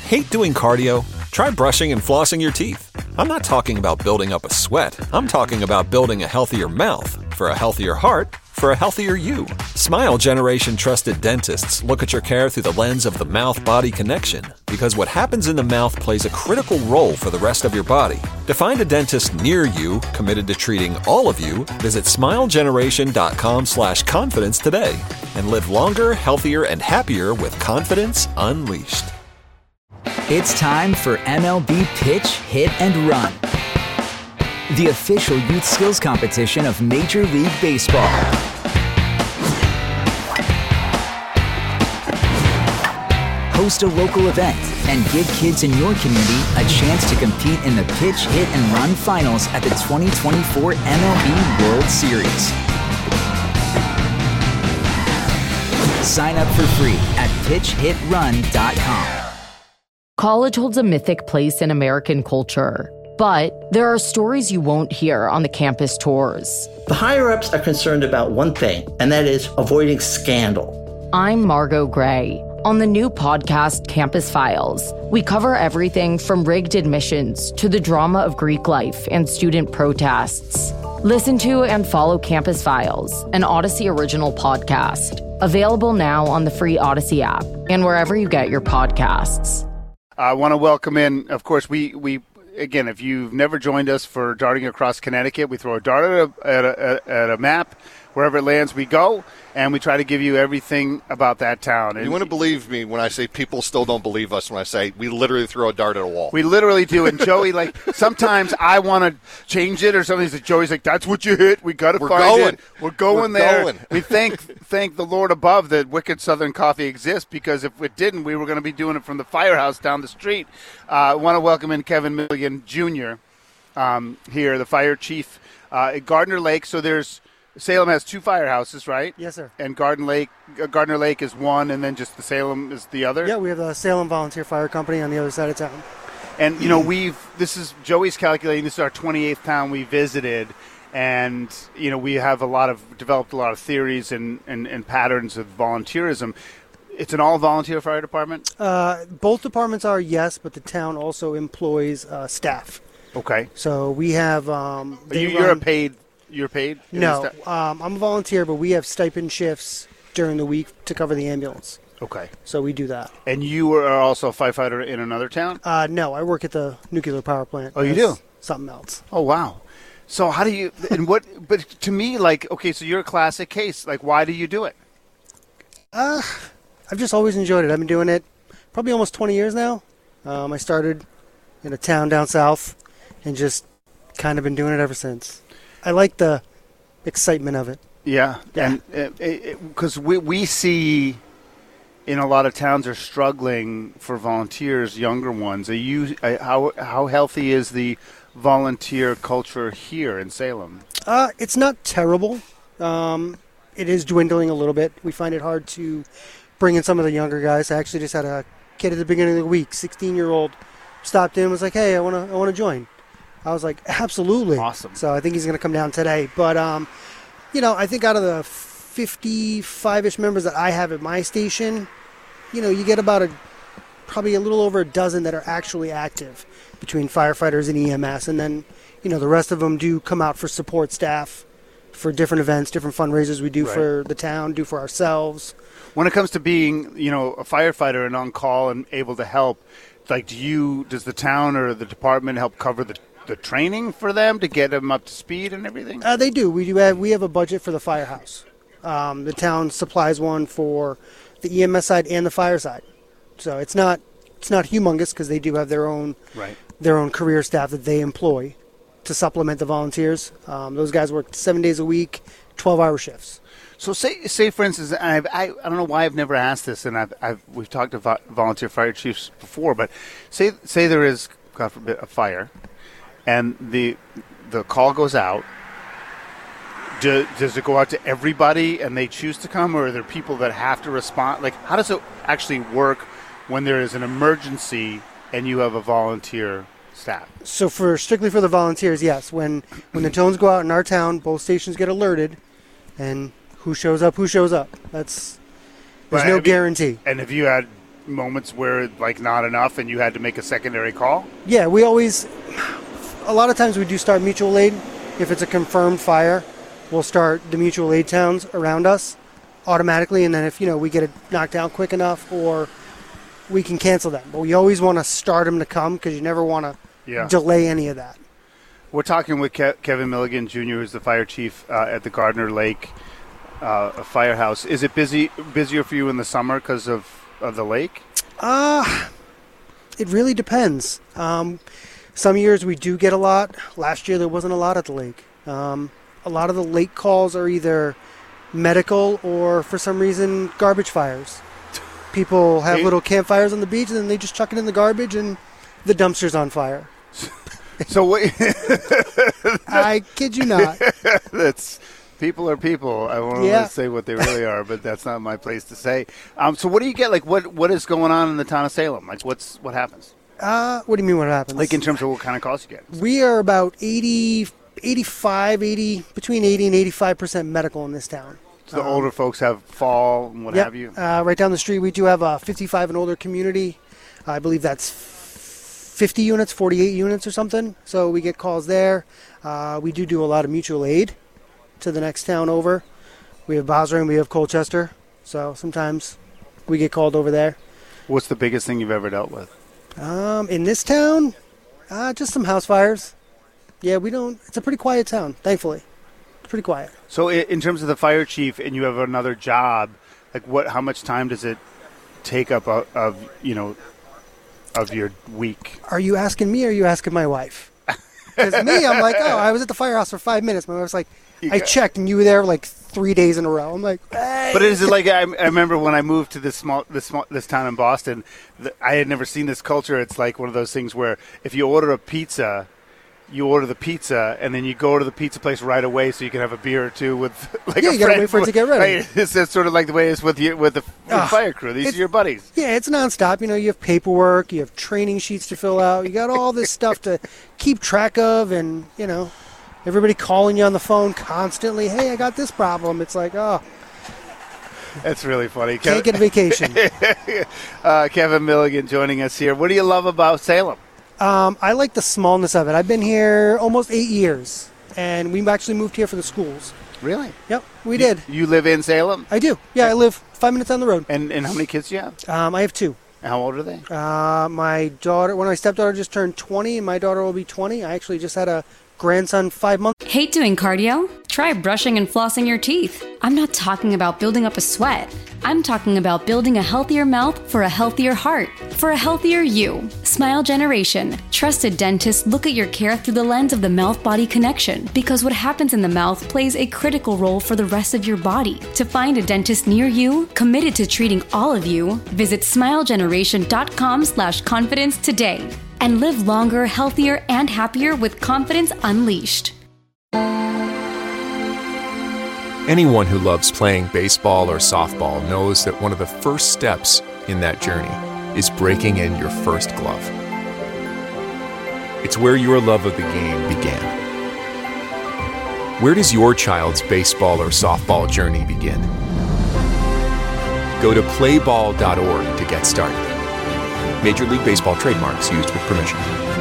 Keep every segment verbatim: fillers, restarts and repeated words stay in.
Hate doing cardio? Try brushing and flossing your teeth. I'm not talking about building up a sweat. I'm talking about building a healthier mouth for a healthier heart for a healthier you. Smile Generation trusted dentists look at your care through the lens of the mouth-body connection, because what happens in the mouth plays a critical role for the rest of your body. To find a dentist near you committed to treating all of you, visit smilegeneration.com slash confidence today and live longer, healthier, and happier with confidence unleashed. It's time for M L B Pitch, Hit, and Run, the official youth skills competition of Major League Baseball. Host a local event and give kids in your community a chance to compete in the Pitch, Hit, and Run finals at the twenty twenty-four M L B World Series. Sign up for free at pitch hit run dot com. College holds a mythic place in American culture, but there are stories you won't hear on the campus tours. The higher-ups are concerned about one thing, and that is avoiding scandal. I'm Margot Gray. On the new podcast, Campus Files, we cover everything from rigged admissions to the drama of Greek life and student protests. Listen to and follow Campus Files, an Odyssey original podcast. Available now on the free Odyssey app and wherever you get your podcasts. I want to welcome in, of course, we, we again, if you've never joined us for Darting Across Connecticut, we throw a dart at a, at a, at a map. Wherever it lands, we go, and we try to give you everything about that town. And you want to believe me when I say people still don't believe us when I say we literally throw a dart at a wall. We literally do, and Joey, like, sometimes I want to change it, or something's like, Joey's like, that's what you hit. We got to find going. it. We're going We're there. Going. We thank thank the Lord above that Wicked Southern Coffee exists, because if it didn't, we were going to be doing it from the firehouse down the street. Uh, I want to welcome in Kevin Milligan Junior Um, here, the fire chief uh, at Gardner Lake. So there's Salem has two firehouses, right? Yes, sir. And Garden Lake, uh, Gardner Lake is one, and then just the Salem is the other? Yeah, we have the Salem Volunteer Fire Company on the other side of town. And, you know, we've, this is, Joey's calculating, this is our twenty-eighth town we visited, and, you know, we have a lot of, developed a lot of theories and, and, and patterns of volunteerism. It's an all-volunteer fire department? Uh, both departments are, yes, but the town also employs uh, staff. Okay. So we have... Um, they you, you're run, a paid... You're paid? No, um, I'm a volunteer, but we have stipend shifts during the week to cover the ambulance. Okay. So we do that. And you are also a firefighter in another town? Uh, no, I work at the nuclear power plant. Oh, you That's do? Something else. Oh, wow. So how do you, and what, but to me, like, okay, so you're a classic case. Like, why do you do it? Uh, I've just always enjoyed it. I've been doing it probably almost twenty years now. Um, I started in a town down south and just kind of been doing it ever since. I like the excitement of it. Yeah, Yeah. and because we we see in a lot of towns are struggling for volunteers, younger ones. Are you uh, how how healthy is the volunteer culture here in Salem? Uh, it's not terrible. Um, it is dwindling a little bit. We find it hard to bring in some of the younger guys. I actually just had a kid at the beginning of the week, sixteen-year-old, stopped in and was like, "Hey, I want to I want to join." I was like, absolutely. Awesome. So I think he's going to come down today. But, um, you know, I think out of the fifty-five-ish members that I have at my station, you know, you get about a probably a little over a dozen that are actually active between firefighters and E M S. And then, you know, the rest of them do come out for support staff for different events, different fundraisers we do Right. for the town, do for ourselves. When it comes to being, you know, a firefighter and on call and able to help, like, do you, does the town or the department help cover the the training for them to get them up to speed and everything? Uh, they do. We do have we have a budget for the firehouse. Um, the town supplies one for the E M S side and the fire side. So it's not it's not humongous because they do have their own Right. their own career staff that they employ to supplement the volunteers. Um, those guys work seven days a week, twelve-hour shifts. So say, say for instance, and I've, I I don't know why I've never asked this, and I've, I've we've talked to vo- volunteer fire chiefs before, but say say there is, God forbid, a fire, and the the call goes out. Do, does it go out to everybody, and they choose to come, or are there people that have to respond? Like, how does it actually work when there is an emergency and you have a volunteer staff? So for strictly for the volunteers, yes. When when the tones go out in our town, both stations get alerted, and who shows up, who shows up. That's there's But no have you- guarantee. And have you had moments where like not enough and you had to make a secondary call? Yeah, we always, a lot of times we do start mutual aid. If it's a confirmed fire, we'll start the mutual aid towns around us automatically, and then if, you know, we get it knocked down quick enough, or we can cancel them. But we always want to start them to come because you never want to Yeah. delay any of that. We're talking with Ke- Kevin Milligan Junior, who's the fire chief uh, at the Gardner Lake uh, Firehouse. Is it busy busier for you in the summer because of, of the lake? Uh, it really depends. Um, some years we do get a lot. Last year there wasn't a lot at the lake. Um, a lot of the lake calls are either medical or, for some reason, garbage fires. People have Hey. little campfires on the beach, and then they just chuck it in the garbage, and the dumpster's on fire. So what? I kid you not. That's people are people. I won't Yeah. say what they really are, but that's not my place to say. Um, so what do you get? Like what what is going on in the town of Salem? Like what's what happens? Uh, what do you mean what happens? Like in terms of what kind of calls you get? We are about eighty, eighty-five, eighty, between eighty and eighty-five percent medical in this town. So the older folks have fall and what Yep. have you. Uh, right down the street, we do have a fifty-five and older community. I believe that's fifty units, forty-eight units or something. So we get calls there. Uh, we do do a lot of mutual aid to the next town over. We have Bosra and we have Colchester. So sometimes we get called over there. What's the biggest thing you've ever dealt with? Um, in this town, uh, just some house fires. Yeah, we don't. It's a pretty quiet town, thankfully. It's pretty quiet. So i- in terms of the fire chief, and you have another job, like what? How much time does it take up of, of you know of your week? Are you asking me or are you asking my wife? Because me, I'm like, oh, I was at the firehouse for five minutes. My wife's like, I checked and you were there like three days in a row. I'm like, hey. But is it like I, I remember when I moved to this small this small this town in Boston, the, I had never seen this culture. It's like one of those things where if you order a pizza, you order the pizza and then you go to the pizza place right away so you can have a beer or two with like Yeah, a you gotta friend. wait for it to get ready. Right? It's, it's sort of like the way it's with you with the, with the Ugh. fire crew. These It's- are your buddies. Yeah, it's nonstop. You know, you have paperwork, you have training sheets to fill out, you got all this stuff to keep track of, and, you know, everybody calling you on the phone constantly. Hey, I got this problem. It's like, oh, That's really funny. can't get a vacation. uh, Kevin Milligan joining us here. What do you love about Salem? Um, I like the smallness of it. I've been here almost eight years, and we actually moved here for the schools. Really? Yep, we did. You live in Salem? I do. Yeah, I live five minutes down the road. And and how many kids do you have? Um, I have two. How old are they? Uh, my daughter, when my stepdaughter just turned twenty, and my daughter will be twenty. I actually just had a grandson five months. Hate doing cardio? Try brushing and flossing your teeth. I'm not talking about building up a sweat. I'm talking about building a healthier mouth for a healthier heart, for a healthier you. Smile Generation. Trusted dentists look at your care through the lens of the mouth-body connection, because what happens in the mouth plays a critical role for the rest of your body. To find a dentist near you, committed to treating all of you, visit smilegeneration.com slash confidence today. And live longer, healthier, and happier with confidence unleashed. Anyone who loves playing baseball or softball knows that one of the first steps in that journey is breaking in your first glove. It's where your love of the game began. Where does your child's baseball or softball journey begin? Go to play ball dot org to get started. Major League Baseball trademarks used with permission.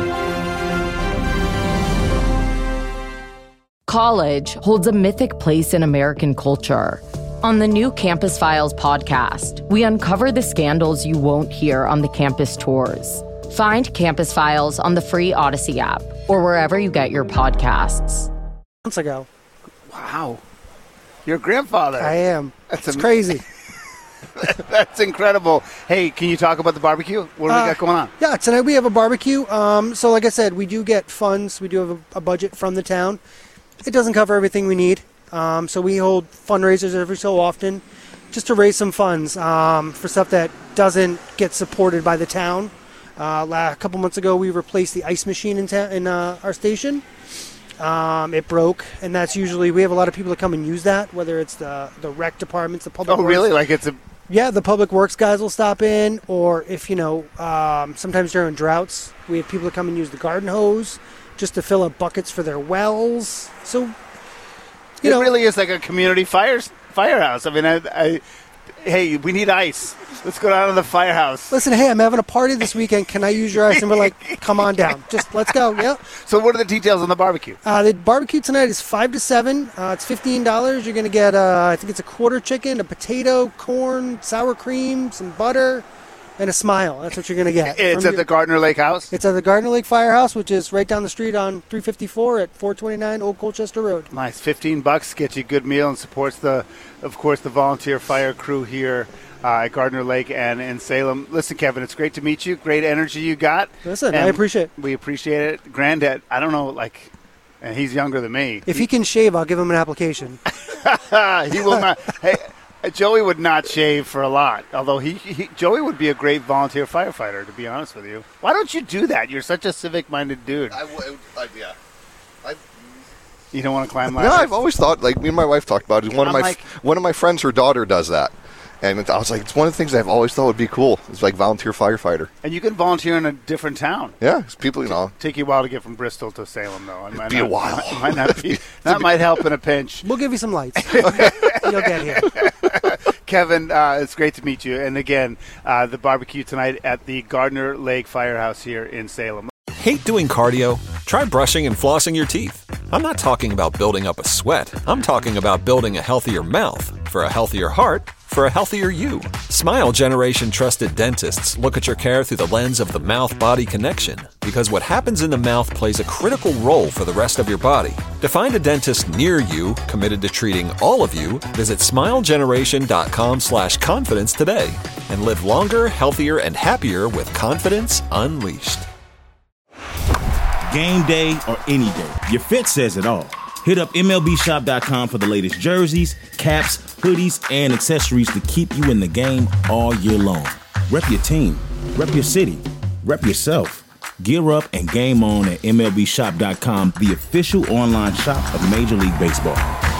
College holds a mythic place in American culture. On the new Campus Files podcast, we uncover the scandals you won't hear on the campus tours. Find Campus Files on the free Odyssey app or wherever you get your podcasts. Months ago. Wow. Your grandfather. I am. That's It's am- crazy. That's incredible. Hey, can you talk about the barbecue? What do Uh, we got going on? Yeah, tonight we have a barbecue. Um, so like I said, we do get funds. We do have a, a budget from the town. It doesn't cover everything we need. Um, so we hold fundraisers every so often just to raise some funds um, for stuff that doesn't get supported by the town. Uh, la- a couple months ago, we replaced the ice machine in, ta- in uh, our station. Um, it broke, and that's usually, we have a lot of people that come and use that, whether it's the, the rec departments, the public Oh, works. really? Like it's a. Yeah, the public works guys will stop in, or if, you know, um, sometimes during droughts, we have people that come and use the garden hose just to fill up buckets for their wells. So, you it know, really is like a community fire firehouse. I mean, I, I hey, we need ice. Let's go down to the firehouse. Listen, hey, I'm having a party this weekend. Can I use your ice? And we're like, come on down. Just let's go. Yep. So what are the details on the barbecue? Uh, the barbecue tonight is five to seven. Uh, it's fifteen dollars. You're going to get, uh, I think it's a quarter chicken, a potato, corn, sour cream, some butter, and a smile. That's what you're going to get. It's From at your- the Gardner Lake House? It's at the Gardner Lake Firehouse, which is right down the street on three fifty-four at four twenty-nine Old Colchester Road. Nice. fifteen bucks gets you a good meal and supports, the, of course, the volunteer fire crew here uh, at Gardner Lake and in Salem. Listen, Kevin, it's great to meet you. Great energy you got. Listen, And I appreciate it. We appreciate it. Granddad, I don't know, like, and he's younger than me. If he can shave, I'll give him an application. He will not. Hey, Joey would not shave for a lot, although he, he Joey would be a great volunteer firefighter, to be honest with you. Why don't you do that? You're such a civic-minded dude. I, w- I, yeah. I, You don't want to climb no, ladders? I've always thought, like me and my wife talked about it. One of I'm my like- one of my friends, her daughter does that, and I was like, it's one of the things I've always thought would be cool. It's like volunteer firefighter. And you can volunteer in a different town. Yeah, 'cause people, you know, Take you a while to get from Bristol to Salem, though. It might be a not- while. It might not be. That might help in a pinch. We'll give you some lights. You'll get here. Kevin, uh, it's great to meet you. And again, uh, the barbecue tonight at the Gardner Lake Firehouse here in Salem. Hate doing cardio? Try brushing and flossing your teeth. I'm not talking about building up a sweat. I'm talking about building a healthier mouth. For a healthier heart, for a healthier you. Smile Generation trusted dentists look at your care through the lens of the mouth-body connection, because what happens in the mouth plays a critical role for the rest of your body. To find a dentist near you committed to treating all of you, visit smilegeneration.com slash confidence today and live longer, healthier, and happier with confidence unleashed. Game day or any day, your fit says it all. Hit up M L B shop dot com for the latest jerseys, caps, hoodies, and accessories to keep you in the game all year long. Rep your team, rep your city, rep yourself. Gear up and game on at M L B shop dot com, the official online shop of Major League Baseball.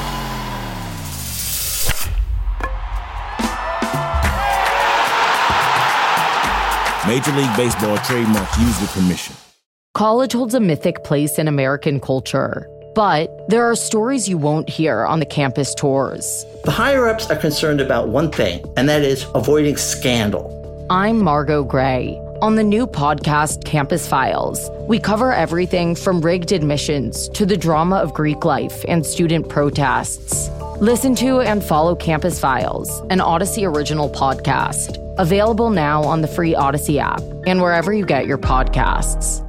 Major League Baseball trademarks used with permission. College holds a mythic place in American culture, but there are stories you won't hear on the campus tours. The higher-ups are concerned about one thing, and that is avoiding scandal. I'm Margot Gray. On the new podcast, Campus Files, we cover everything from rigged admissions to the drama of Greek life and student protests. Listen to and follow Campus Files, an Odyssey original podcast. Available now on the free Odyssey app and wherever you get your podcasts.